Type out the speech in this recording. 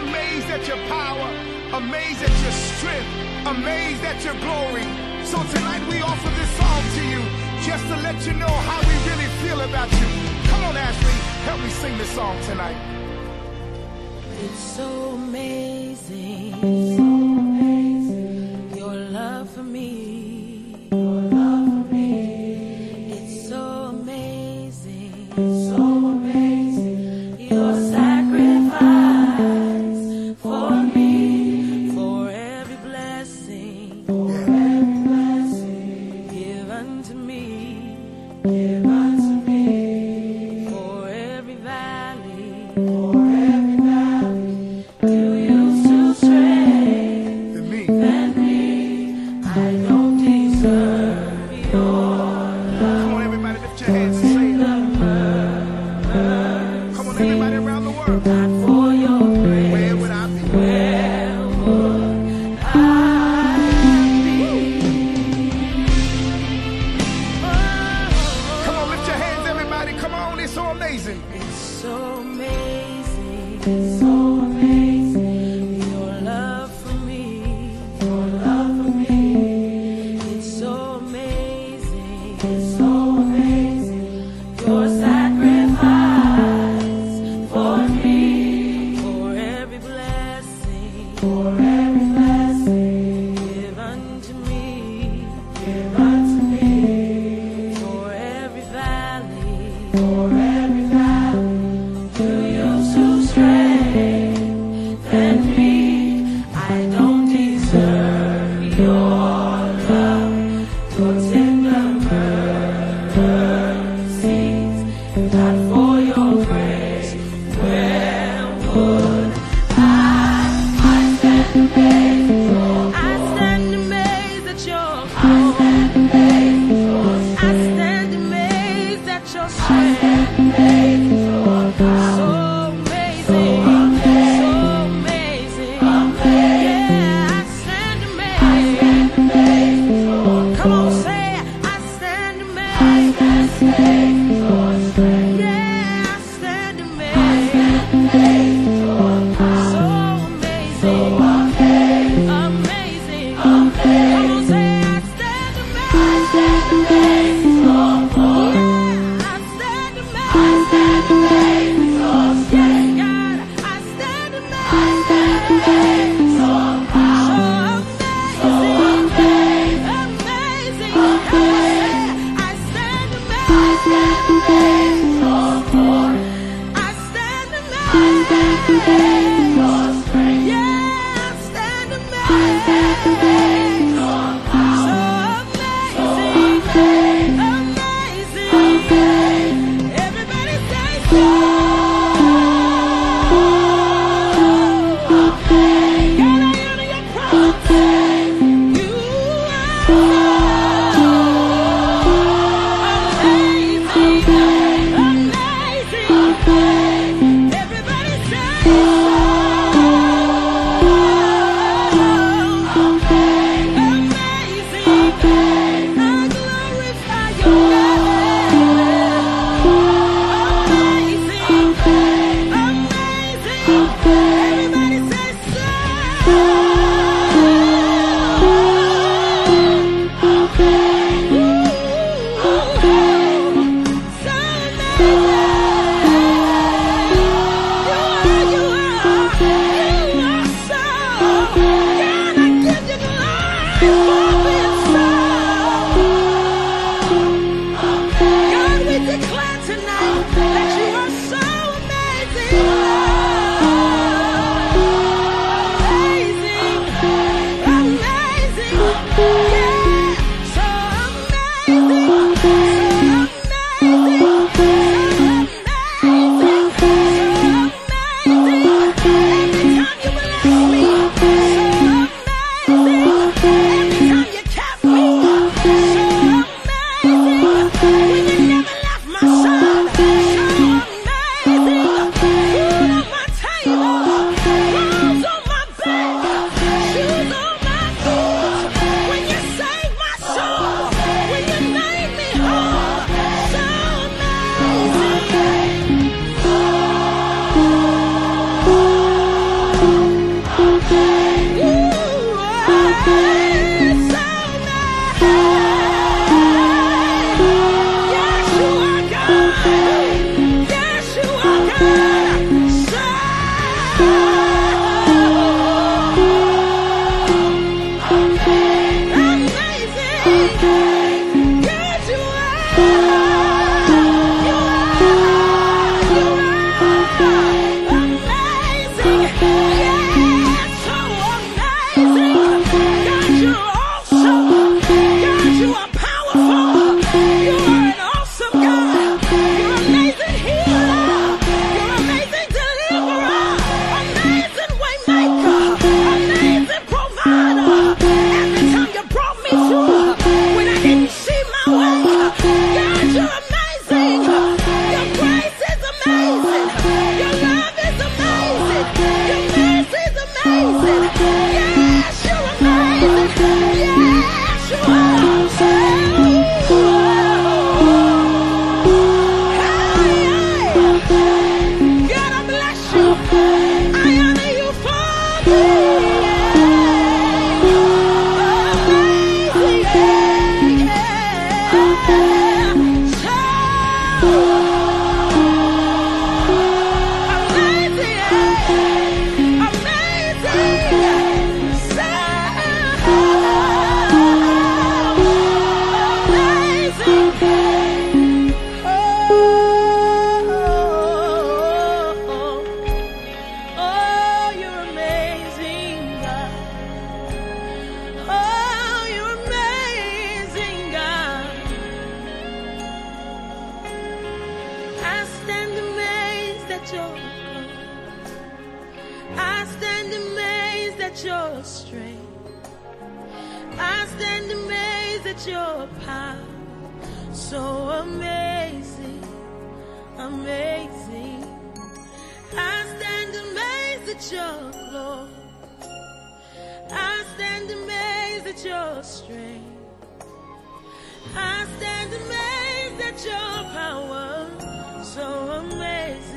amazed at your power, amazed at your strength, amazed at your glory. So tonight we offer this song to you just to let you know how we really feel about you. Come on, Ashley, help me sing this song tonight. It's so amazing, your love for me. It's so amazing, your sacrifice for me, for every blessing, give unto me, for every valley, you use to strengthen me. I don't deserve your love. Come on, everybody, lift your hands and say it. Come on, everybody around the world. Not for your grace, Where would I be? where would I be? Come on, lift your hands, everybody. Come on, it's so amazing. It's so amazing, your love for me, It's so amazing, your sacrifice for me, for every blessing, give unto me, for every valley, you use to strengthen me. I don't deserve your love, your tender mercies, not for your grace, where would I stand amazed? I stand amazed at your glory. I stand amazed at your strength. So amazing, yeah, I stand amazed. Come on, say it. I stand amazed. Yeah, I stand amazed. So amazing, amazing. Come on, say I stand amazed. Yeah, I stand amazed. Yes, God, I stand amazed. So amazing, amazing. Come on, say I stand amazed. I stand amazed. Yeah, I stand amazed. So amazing, amazing. Everybody say so. God, I honor your presence. You are amazing, amazing. Everybody say so. I stand amazed at your strength. I stand amazed at your power. So amazing, amazing. I stand amazed at your glory. I stand amazed at your strength. I stand amazed at your power. So amazing.